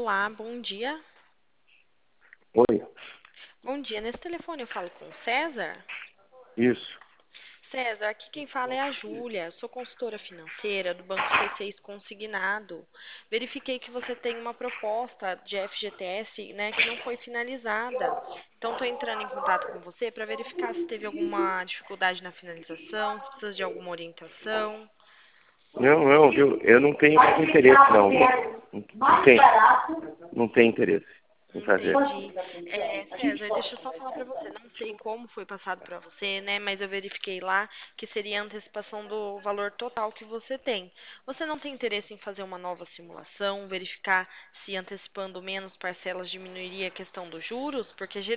Olá, bom dia. Oi, Bom dia. Nesse telefone eu falo com o César. isso. César, aqui quem fala é a Júlia. Sou consultora financeira do Banco C6 Consignado. Verifiquei que você tem uma proposta de FGTS, né, que não foi finalizada. Então, estou entrando em contato com você para verificar se teve alguma dificuldade na finalização, se precisa de alguma orientação. Não, viu? Eu não tenho interesse, não. Não tem, não tem interesse em fazer. Entendi. César, deixa eu só falar para você. Não sei como foi passado para você, né? Mas eu verifiquei lá que seria a antecipação do valor total que você tem. Você não tem interesse em fazer uma nova simulação, verificar se antecipando menos parcelas diminuiria a questão dos juros? Porque